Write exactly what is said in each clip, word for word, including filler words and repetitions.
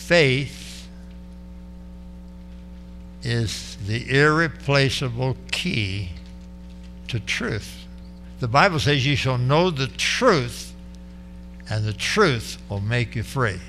faith is the irreplaceable key to truth. The Bible says you shall know the truth, and the truth will make you free.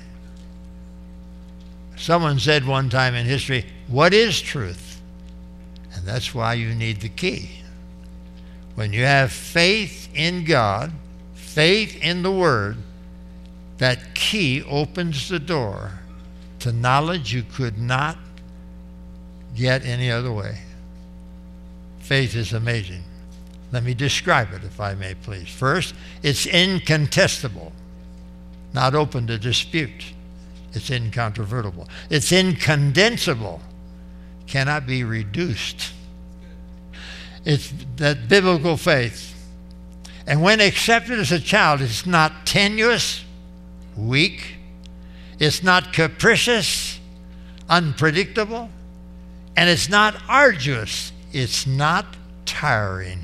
Someone said one time in history, what is truth? And that's why you need the key. When you have faith in God, faith in the Word, that key opens the door to knowledge you could not get any other way. Faith is amazing. Let me describe it, if I may, please. First, it's incontestable, not open to dispute. It's incontrovertible. It's incondensable, cannot be reduced. It's that biblical faith. And when accepted as a child, it's not tenuous, weak. It's not capricious, unpredictable. And it's not arduous. It's not tiring.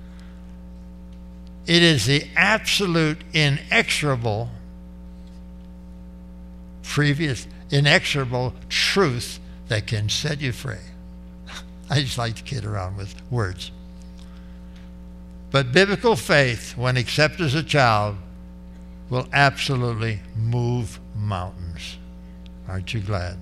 It is the absolute inexorable, previous, inexorable truth that can set you free. I just like to kid around with words. But biblical faith, when accepted as a child, will absolutely move mountains. Aren't you glad?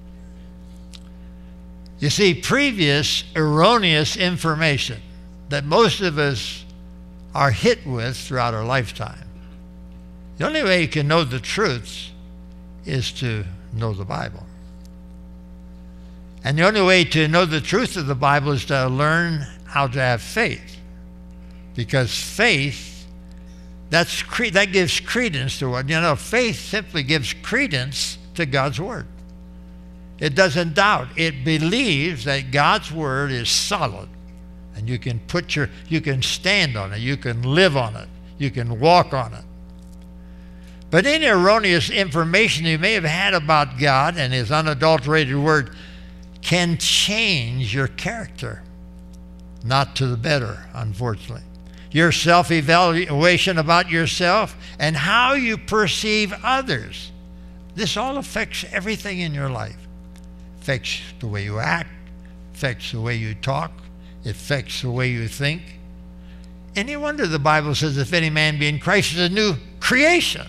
You see, previous erroneous information that most of us are hit with throughout our lifetime. The only way you can know the truths is to know the Bible. And the only way to know the truth of the Bible is to learn how to have faith. Because faith, that's cre- that gives credence to what, you know, faith simply gives credence to God's Word. It doesn't doubt. It believes that God's Word is solid. And you can put your, you can stand on it. You can live on it. You can walk on it. But any erroneous information you may have had about God and His unadulterated Word can change your character. Not to the better, unfortunately. Your self-evaluation about yourself and how you perceive others. This all affects everything in your life. Affects the way you act, affects the way you talk, it affects the way you think. And no wonder the Bible says, if any man be in Christ, is a new creation.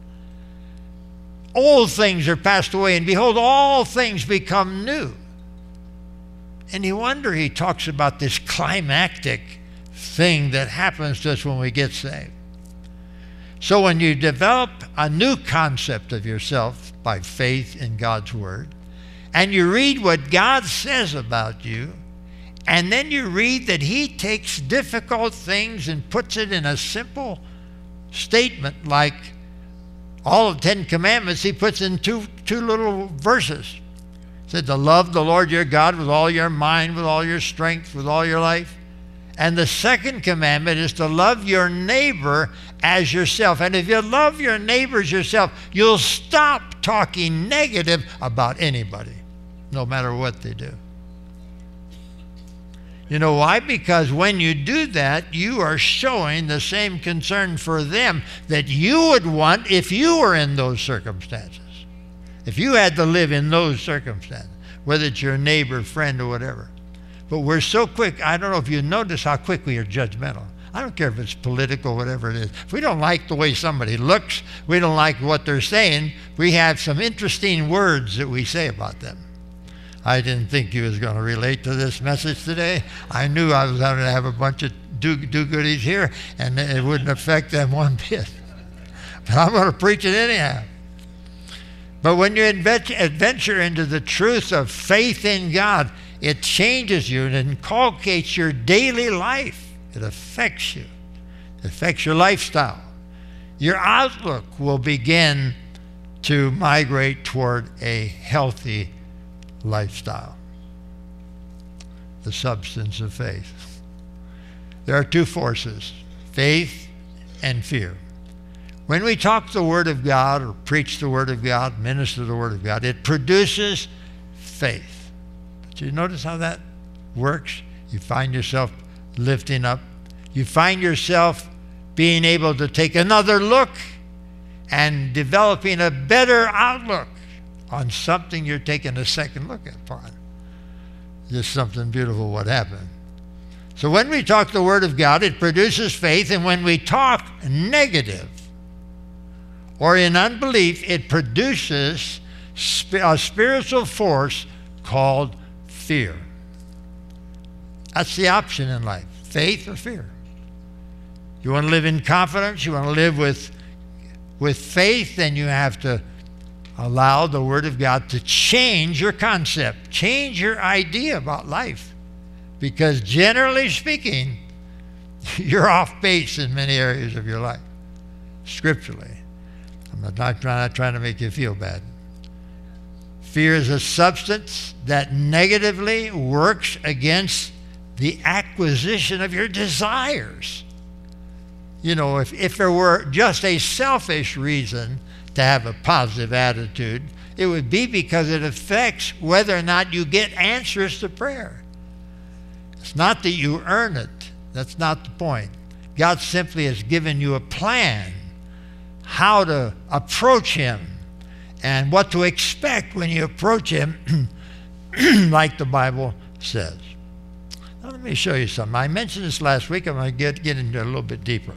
Old things are passed away, and behold, all things become new. And no wonder he talks about this climactic thing that happens to us when we get saved. So when you develop a new concept of yourself by faith in God's Word, and you read what God says about you, and then you read that He takes difficult things and puts it in a simple statement like all of the Ten Commandments, He puts in two, two little verses. He said to love the Lord your God with all your mind, with all your strength, with all your life. And the second commandment is to love your neighbor as yourself. And if you love your neighbor as yourself, you'll stop talking negative about anybody, no matter what they do. You know why? Because when you do that, you are showing the same concern for them that you would want if you were in those circumstances. If you had to live in those circumstances, whether it's your neighbor, friend, or whatever. But we're so quick, I don't know if you notice how quick we are judgmental. I don't care if it's political, whatever it is. If we don't like the way somebody looks, we don't like what they're saying, we have some interesting words that we say about them. I didn't think you was going to relate to this message today. I knew I was going to have a bunch of do, do-goodies here, and it wouldn't affect them one bit. But I'm going to preach it anyhow. But when you adventure into the truth of faith in God, it changes you and inculcates your daily life. It affects you. It affects your lifestyle. Your outlook will begin to migrate toward a healthy lifestyle. The substance of faith. There are two forces, faith and fear. When we talk the Word of God or preach the Word of God, minister the Word of God, it produces faith. But you notice how that works? You find yourself lifting up. You find yourself being able to take another look and developing a better outlook on something you're taking a second look upon. Just something beautiful what happened. So when we talk the Word of God, it produces faith, and when we talk negative or in unbelief, it produces a spiritual force called fear. That's the option in life, faith or fear. You want to live in confidence, you want to live with, with faith, then you have to allow the Word of God to change your concept, change your idea about life. Because generally speaking, you're off base in many areas of your life, scripturally. I'm not, not, trying, not trying to make you feel bad. Fear is a substance that negatively works against the acquisition of your desires. You know, if, if there were just a selfish reason to have a positive attitude, it would be because it affects whether or not you get answers to prayer. It's not that you earn it. That's not the point. God simply has given you a plan how to approach Him and what to expect when you approach Him, like the Bible says. Now, let me show you something. I mentioned this last week. I'm going to get, get into it a little bit deeper.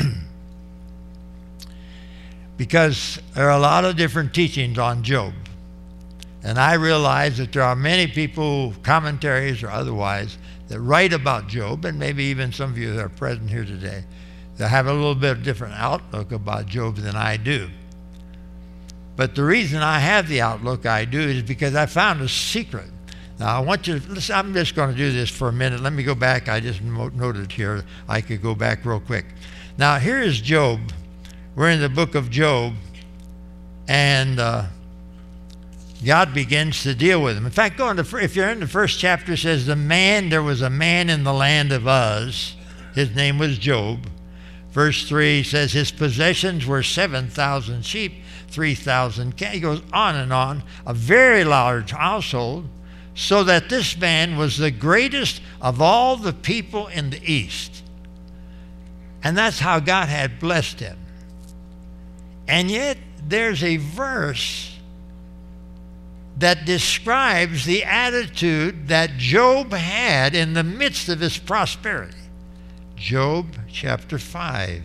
Because there are a lot of different teachings on Job. And I realize that there are many people, commentaries or otherwise, that write about Job, and maybe even some of you that are present here today, that have a little bit different outlook about Job than I do. But the reason I have the outlook I do is because I found a secret. Now, I want you to listen. I'm just going to do this for a minute. Let me go back. I just noted here. I could go back real quick. Now, here is Job. We're in the book of Job, and uh, God begins to deal with him. In fact, go into, if you're in the first chapter, it says, the man, there was a man in the land of Uz. His name was Job. Verse three says, his possessions were seven thousand sheep, three thousand cattle. He goes on and on. A very large household, so that this man was the greatest of all the people in the east. And that's how God had blessed him. And yet, there's a verse that describes the attitude that Job had in the midst of his prosperity. Job chapter five.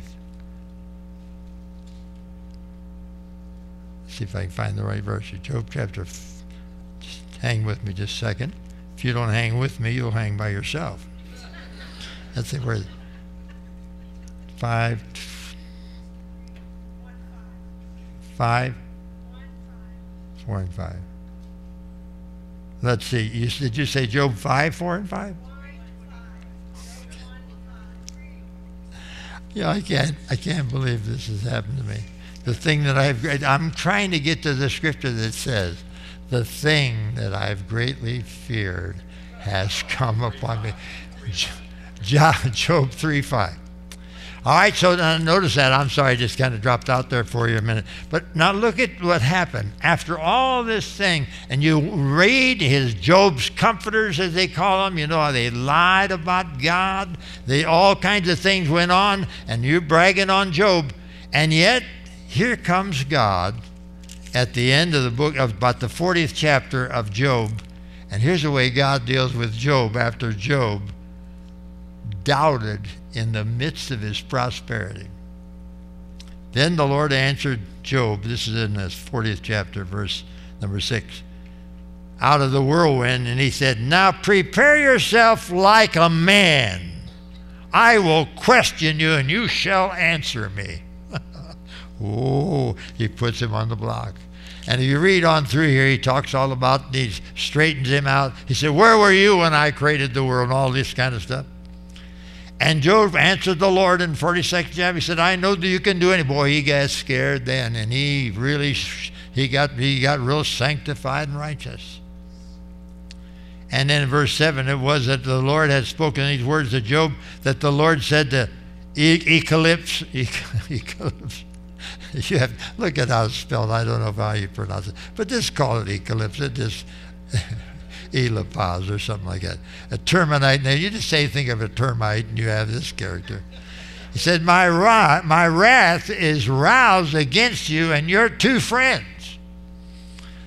Let's see if I can find the right verse. Job chapter f- just hang with me just a second. If you don't hang with me, you'll hang by yourself. Let's see where. Five. Five. Four and five. Let's see. You, did you say Job five, four, and five? Yeah, I can't. I can't believe this has happened to me. The thing that I've. I'm trying to get to the scripture that says, "The thing that I've greatly feared has come upon me." Job three five. All right, so now notice that. I'm sorry, I just kind of dropped out there for you a minute. But now look at what happened. After all this thing, and you read his Job's comforters, as they call them, you know how they lied about God. They all kinds of things went on, and you're bragging on Job. And yet, here comes God at the end of the book, of about the fortieth chapter of Job. And here's the way God deals with Job after Job doubted in the midst of his prosperity. Then the Lord answered Job, this is in this fortieth chapter, verse number six, out of the whirlwind, and he said, now prepare yourself like a man. I will question you, and you shall answer me. Oh, he puts him on the block. And if you read on through here, he talks all about, he straightens him out. He said, where were you when I created the world, and all this kind of stuff? And Job answered the Lord in forty-second chapter. He said, I know that you can do anything. Boy, he got scared then, and he really, he got, he got real sanctified and righteous. And then in verse seven, it was that the Lord had spoken these words to Job, that the Lord said to Eclipse, Eclipse, you have, look at how it's spelled. I don't know how you pronounce it, but just call it Eclipse. It just... Eliphaz or something like that. A termite. Now you just say, think of a termite, and you have this character. He said, my, ra- my wrath is roused against you and your two friends.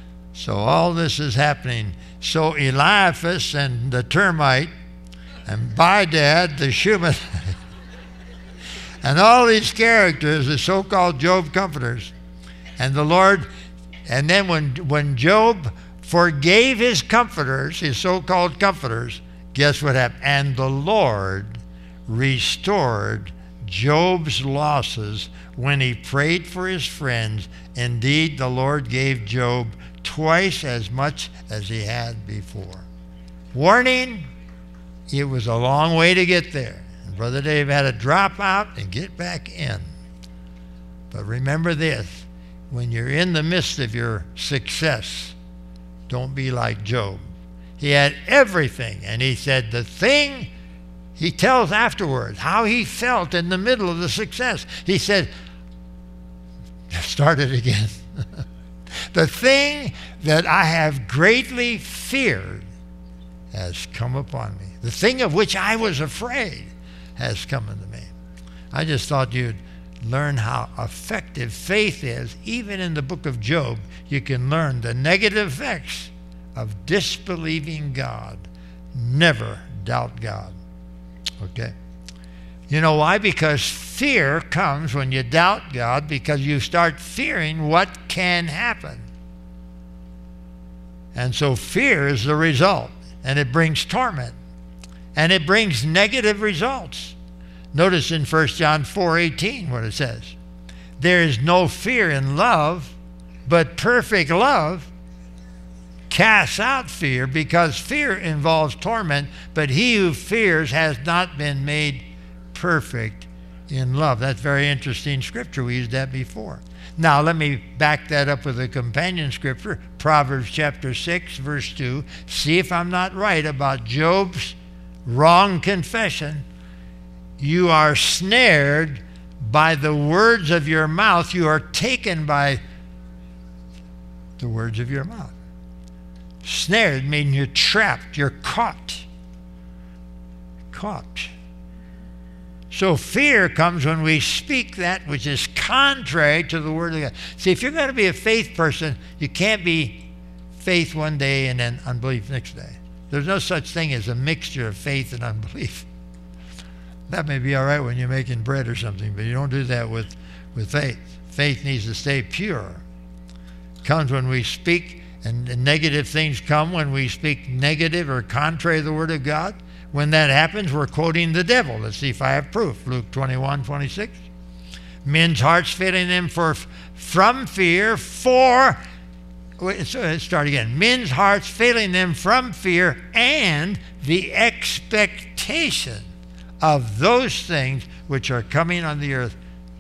So all this is happening. So Eliphaz and the termite, and Bildad the Shunammite, and all these characters, the so-called Job comforters, and the Lord, and then when, when Job forgave his comforters, his so-called comforters, guess what happened? And the Lord restored Job's losses when he prayed for his friends. Indeed, the Lord gave Job twice as much as he had before. Warning, it was a long way to get there. And Brother Dave had to drop out and get back in. But remember this, when you're in the midst of your success, don't be like Job. He had everything, and he said the thing, he tells afterwards how he felt in the middle of the success. He said, start it again. The thing that I have greatly feared has come upon me. The thing of which I was afraid has come unto me. I just thought you'd learn how effective faith is. Even in the book of Job, you can learn the negative effects of disbelieving God. Never doubt God. Okay? You know why? Because fear comes when you doubt God, because you start fearing what can happen. And so fear is the result, and it brings torment, and it brings negative results. Notice in First John four eighteen what it says. There is no fear in love, but perfect love casts out fear, because fear involves torment, but he who fears has not been made perfect in love. That's very interesting scripture. We used that before. Now let me back that up with a companion scripture, Proverbs chapter six, verse two. See if I'm not right about Job's wrong confession. You are snared by the words of your mouth. You are taken by the words of your mouth. Snared means you're trapped, you're caught. Caught. So fear comes when we speak that which is contrary to the Word of God. See, if you're going to be a faith person, you can't be faith one day and then unbelief next day. There's no such thing as a mixture of faith and unbelief. That may be all right when you're making bread or something, but you don't do that with, with faith. Faith needs to stay pure. It comes when we speak, and, and negative things come when we speak negative or contrary to the Word of God. When that happens, we're quoting the devil. Let's see if I have proof. Luke twenty-one, twenty-six. Men's hearts failing them for, from fear for, wait, so let's start again. Men's hearts failing them from fear and the expectation of those things which are coming on the earth.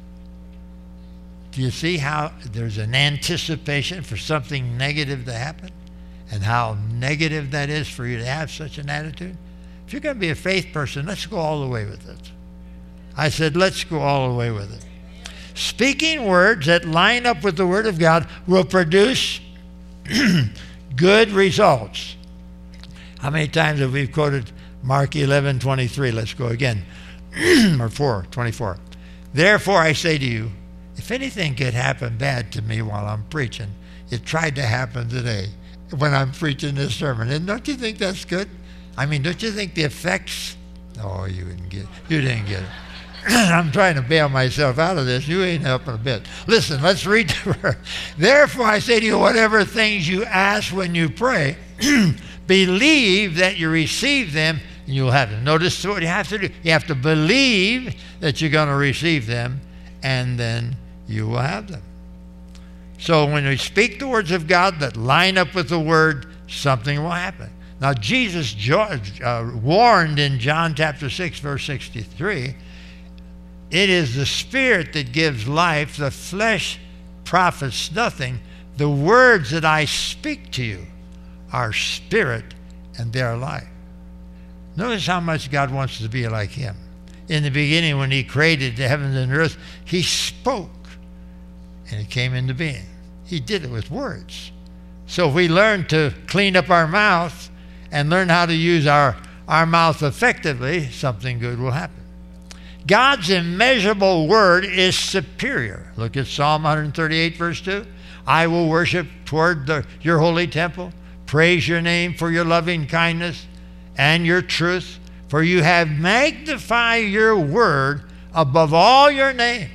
Do you see how there's an anticipation for something negative to happen? And how negative that is for you to have such an attitude? If you're going to be a faith person, let's go all the way with it. I said, let's go all the way with it. Speaking words that line up with the Word of God will produce good results. How many times have we quoted Mark eleven twenty-three? Let's go again. Or four twenty-four. Therefore I say to you, if anything could happen bad to me while I'm preaching, it tried to happen today when I'm preaching this sermon. And don't you think that's good? I mean, don't you think the effects? Oh, you didn't get it. You didn't get it. I'm trying to bail myself out of this. You ain't helping a bit. Listen, let's read the verse. Therefore I say to you, whatever things you ask when you pray, believe that you receive them, and you'll have them. Notice what you have to do. You have to believe that you're going to receive them, and then you will have them. So when we speak the words of God that line up with the Word, something will happen. Now, Jesus uh, warned in John chapter six, verse sixty-three, it is the Spirit that gives life, the flesh profits nothing. The words that I speak to you are spirit and they are life. Notice how much God wants us to be like Him. In the beginning, when He created the heavens and earth, He spoke and it came into being. He did it with words. So if we learn to clean up our mouth and learn how to use our, our mouth effectively, something good will happen. God's immeasurable word is superior. Look at Psalm one thirty-eight, verse two. I will worship toward the, your holy temple, praise your name for your loving kindness and your truth, for you have magnified your word above all your name.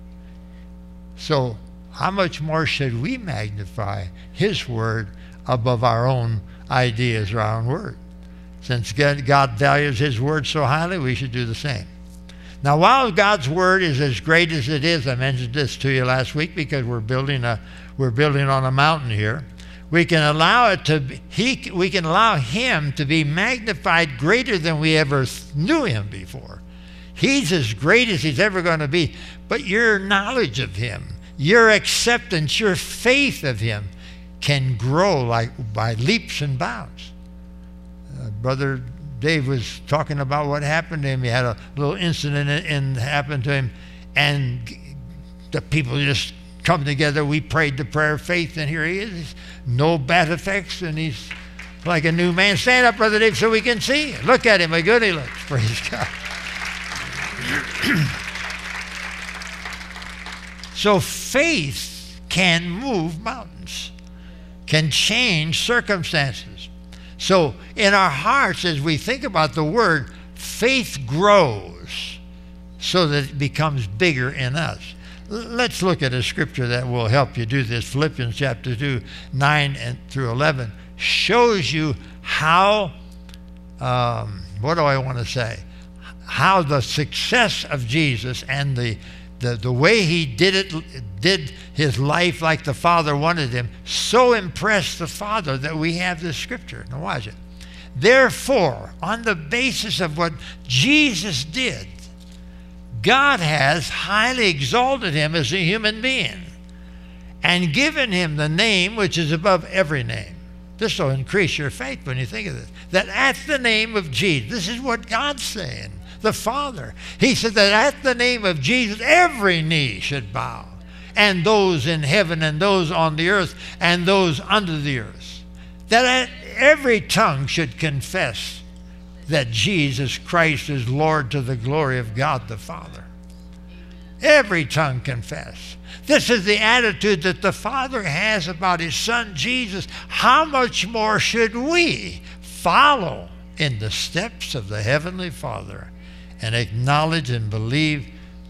So how much more should we magnify his word above our own ideas or our own word? Since God values his word so highly, we should do the same. Now, while God's word is as great as it is, I mentioned this to you last week because we're building a we're building on a mountain here. We can allow it to be, he we can allow him to be magnified greater than we ever knew him before. He's as great as he's ever going to be. But your knowledge of him, your acceptance, your faith of him can grow like by leaps and bounds. Uh, Brother Dave was talking about what happened to him. He had a little incident and happened to him, and the people just come together. We prayed the prayer of faith, and here he is. No bad effects, and he's like a new man. Stand up, Brother Dave, so we can see. Look at him, how good he looks. Praise God. So faith can move mountains, can change circumstances. So in our hearts, as we think about the word, faith grows so that it becomes bigger in us. Let's look at a scripture that will help you do this. Philippians chapter two, nine and through eleven shows you how, um, what do I want to say? How the success of Jesus and the, the, the way he did it, did his life like the Father wanted him, so impressed the Father that we have this scripture. Now watch it. Therefore, on the basis of what Jesus did, God has highly exalted him as a human being and given him the name which is above every name. This will increase your faith when you think of this. That at the name of Jesus, this is what God's saying, the Father. He said that at the name of Jesus, every knee should bow, and those in heaven and those on the earth and those under the earth. That every tongue should confess that Jesus Christ is Lord to the glory of God the Father. Every tongue confess. This is the attitude that the Father has about his Son Jesus. How much more should we follow in the steps of the Heavenly Father and acknowledge and believe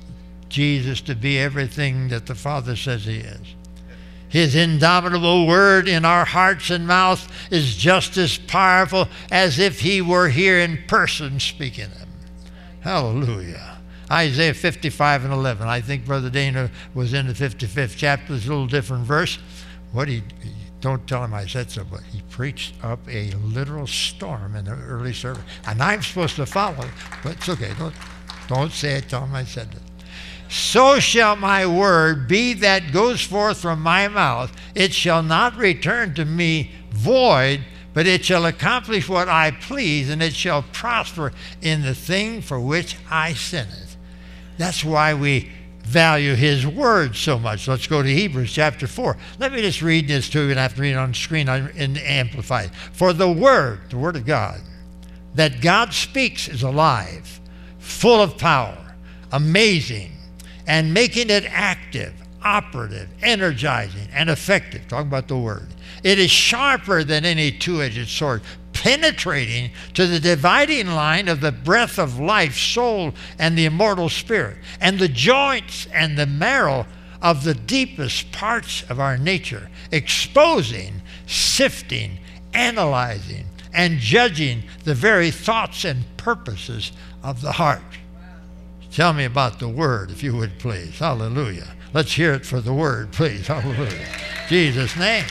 Jesus to be everything that the Father says he is? His indomitable word in our hearts and mouths is just as powerful as if he were here in person speaking them. Hallelujah. Isaiah fifty-five and eleven. I think Brother Dana was in the fifty-fifth chapter. It's a little different verse. What he, don't tell him I said so, but he preached up a literal storm in the early service. And I'm supposed to follow, but it's okay. Don't, don't say it. Tell him I said it. So shall my word be that goes forth from my mouth. It shall not return to me void, but it shall accomplish what I please, and it shall prosper in the thing for which I sent it. That's why we value his word so much. Let's go to Hebrews chapter four. Let me just read this to you, and I have to read it on the screen and amplify it. For the word, the word of God, that God speaks is alive, full of power, amazing, and making it active, operative, energizing, and effective. Talking about the word. It is sharper than any two-edged sword, penetrating to the dividing line of the breath of life, soul, and the immortal spirit, and the joints and the marrow of the deepest parts of our nature, exposing, sifting, analyzing, and judging the very thoughts and purposes of the heart. Tell me about the word, if you would, please. Hallelujah. Let's hear it for the word, please. Hallelujah. Jesus' name.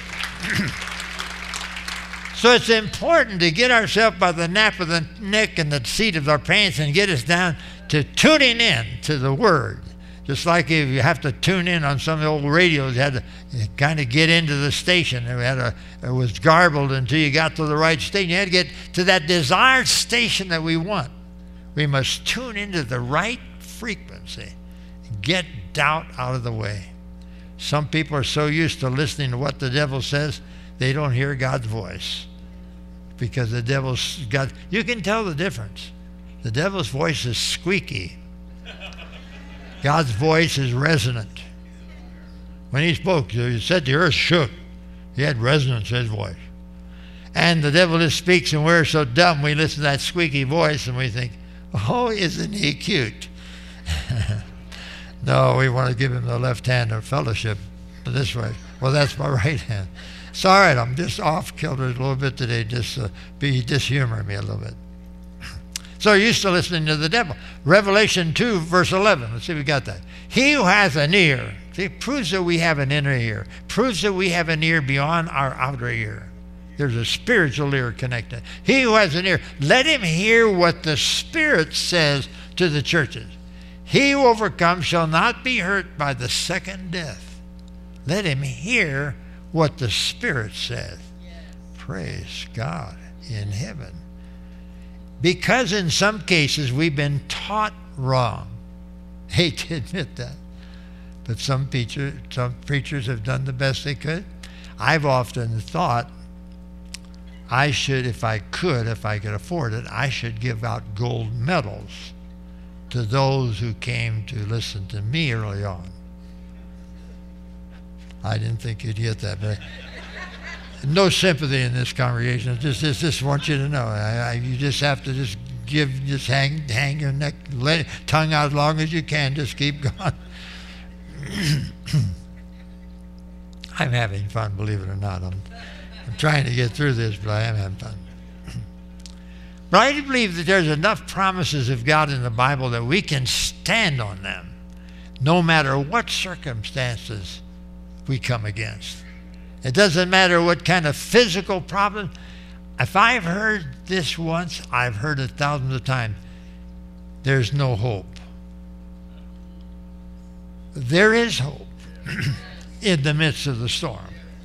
So it's important to get ourselves by the nape of the neck and the seat of our pants and get us down to tuning in to the word. Just like if you have to tune in on some old radios, you had to kind of get into the station. It, had a, it was garbled until you got to the right station. You had to get to that desired station that we want. We must tune into the right frequency and get doubt out of the way. Some people are so used to listening to what the devil says, they don't hear God's voice. Because the devil's got, you can tell the difference. The devil's voice is squeaky. God's voice is resonant. When he spoke, he said the earth shook. He had resonance in his voice. And the devil just speaks, and we're so dumb we listen to that squeaky voice and we think, oh, isn't he cute? No, we want to give him the left hand of fellowship this way. Well, that's my right hand. It's all right. I'm just off kilter a little bit today. Just uh, be just humor me a little bit. So you're used to listening to the devil. Revelation two, verse eleven. Let's see if we got that. He who has an ear. See, proves that we have an inner ear. Proves that we have an ear beyond our outer ear. There's a spiritual ear connected. He who has an ear, let him hear what the Spirit says to the churches. He who overcomes shall not be hurt by the second death. Let him hear what the Spirit says. Yes. Praise God in heaven. Because in some cases we've been taught wrong. Hate to admit that. But some, preacher, some preachers have done the best they could. I've often thought I should, if I could, if I could afford it, I should give out gold medals to those who came to listen to me early on. I didn't think you'd get that, but no sympathy in this congregation. I just, just, just want you to know. I, I, you just have to just give, just hang, hang your neck, let tongue out as long as you can. Just keep going. I'm having fun, believe it or not. I'm, I'm trying to get through this, but I am having fun. But I believe that there's enough promises of God in the Bible that we can stand on them, no matter what circumstances we come against. It doesn't matter what kind of physical problem. If I've heard this once, I've heard it thousands of times. There's no hope. There is hope in the midst of the storm.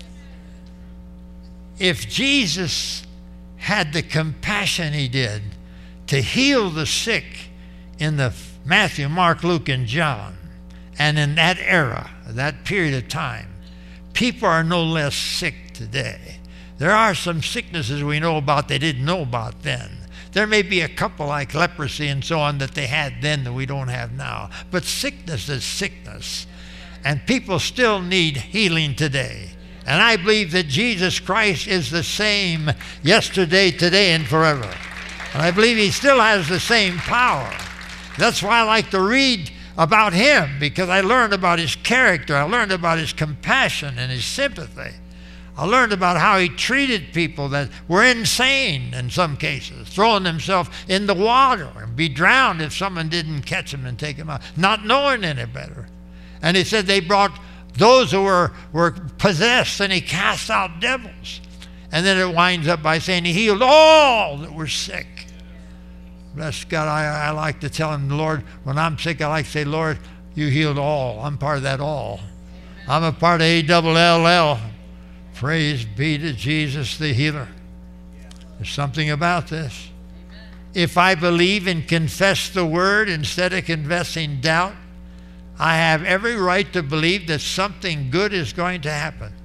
If Jesus had the compassion he did to heal the sick in the Matthew, Mark, Luke, and John, and in that era, that period of time, people are no less sick today. There are some sicknesses we know about they didn't know about then. There may be a couple like leprosy and so on that they had then that we don't have now. But sickness is sickness. And people still need healing today. And I believe that Jesus Christ is the same yesterday, today, and forever. And I believe he still has the same power. That's why I like to read about him, because I learned about his character. I learned about his compassion and his sympathy. I learned about how he treated people that were insane in some cases, throwing themselves in the water and be drowned if someone didn't catch them and take them out, not knowing any better. And he said they brought those who were, were possessed, and he cast out devils. And then it winds up by saying he healed all that were sick. Bless God, I, I like to tell him, Lord, when I'm sick, I like to say, Lord, you healed all. I'm part of that all. I'm a part of A double L L. Praise be to Jesus, the healer. There's something about this. If I believe and confess the word instead of confessing doubt, I have every right to believe that something good is going to happen.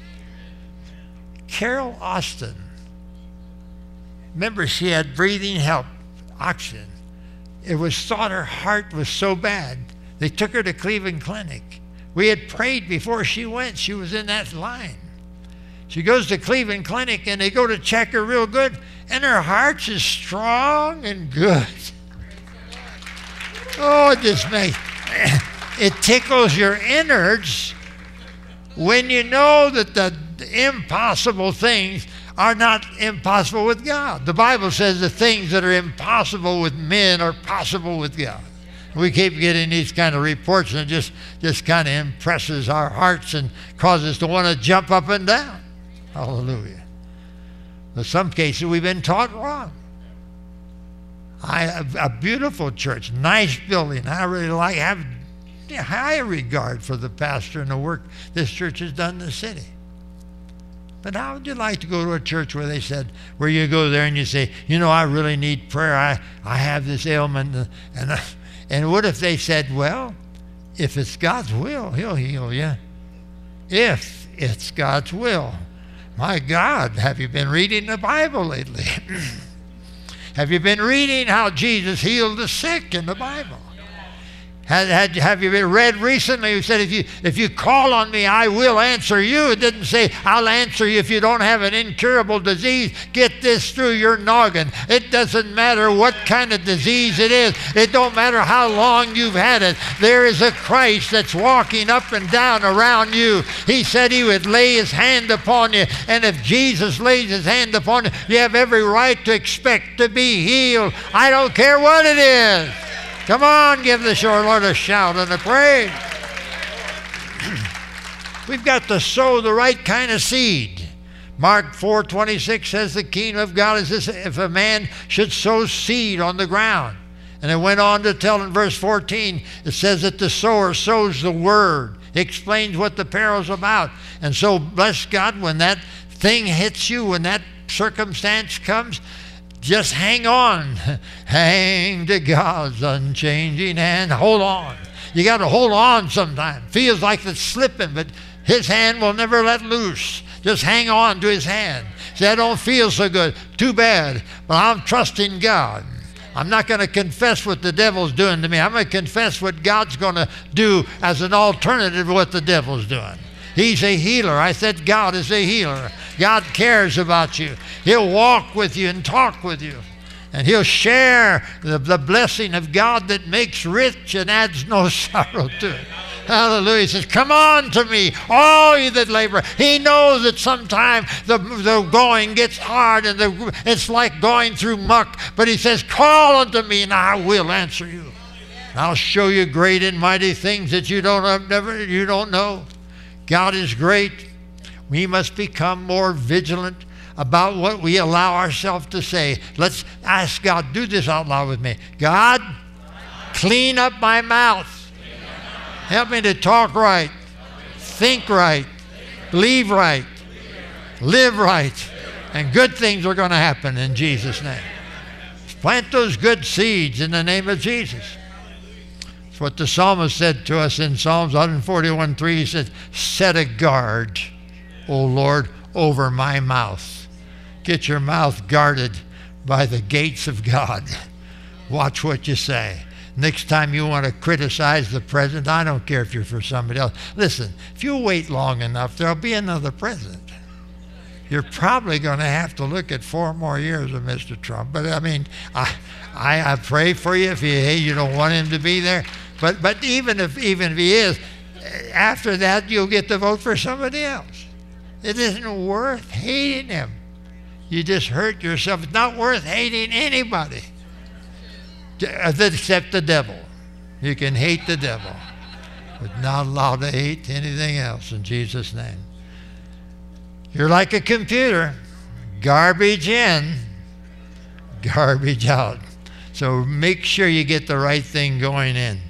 Carol Austin, remember she had breathing help, oxygen. It was thought her heart was so bad, they took her to Cleveland Clinic. We had prayed before she went. She was in that line. She goes to Cleveland Clinic, and they go to check her real good, and her heart's is strong and good. Oh, it just makes... It tickles your innards when you know that the impossible things are not impossible with God. The Bible says the things that are impossible with men are possible with God. We keep getting these kind of reports, and it just, just kind of impresses our hearts and causes us to want to jump up and down. Hallelujah. In some cases, we've been taught wrong. I have a beautiful church, nice building. I really like have high regard for the pastor and the work this church has done in the city. But how would you like to go to a church where they said, where you go there and you say, you know, I really need prayer. I, I have this ailment. And, and, and what if they said, well, if it's God's will, he'll heal you. If it's God's will. My God, have you been reading the Bible lately? Have you been reading how Jesus healed the sick in the Bible? Had, had, have you been read recently who said, if you, if you call on me, I will answer you? It didn't say, I'll answer you if you don't have an incurable disease. Get this through your noggin. It doesn't matter what kind of disease it is. It don't matter how long you've had it. There is a Christ that's walking up and down around you. He said he would lay his hand upon you. And if Jesus lays his hand upon you, you have every right to expect to be healed. I don't care what it is. Come on, give the shore Lord a shout and a praise. We've got to sow the right kind of seed. Mark four twenty-six says the kingdom of God is this: if a man should sow seed on the ground. And it went on to tell in verse fourteen, it says that the sower sows the word. It explains what the parable's about. And so, bless God, when that thing hits you, when that circumstance comes, just hang on. Hang to God's unchanging hand. Hold on. You got to hold on sometimes. Feels like it's slipping, but his hand will never let loose. Just hang on to his hand. Say, I don't feel so good. Too bad. But I'm trusting God. I'm not going to confess what the devil's doing to me. I'm going to confess what God's going to do as an alternative to what the devil's doing. He's a healer. I said God is a healer. God cares about you. He'll walk with you and talk with you. And he'll share the, the blessing of God that makes rich and adds no sorrow to it. Hallelujah. He says, come on to me, all you that labor. He knows that sometimes the, the going gets hard and the, it's like going through muck. But he says, call unto me and I will answer you. I'll show you great and mighty things that you don't have never you don't know. God is great. We must become more vigilant about what we allow ourselves to say. Let's ask God, do this out loud with me. God, clean up my mouth. Help me to talk right, think right, believe right, live right, and good things are going to happen in Jesus' name. Plant those good seeds in the name of Jesus. That's what the psalmist said to us in Psalms one forty-one three. He said, set a guard, O Lord, over my mouth. Get your mouth guarded by the gates of God. Watch what you say. Next time you want to criticize the president, I don't care if you're for somebody else. Listen, if you wait long enough, there'll be another president. You're probably going to have to look at four more years of Mister Trump. But I mean, I, I, I pray for you if you, hey, you don't want him to be there. But but even if even if he is, after that you'll get to vote for somebody else. It isn't worth hating him. You just hurt yourself. It's not worth hating anybody except the devil. You can hate the devil, but not allowed to hate anything else in Jesus' name. You're like a computer. Garbage in, garbage out. So make sure you get the right thing going in.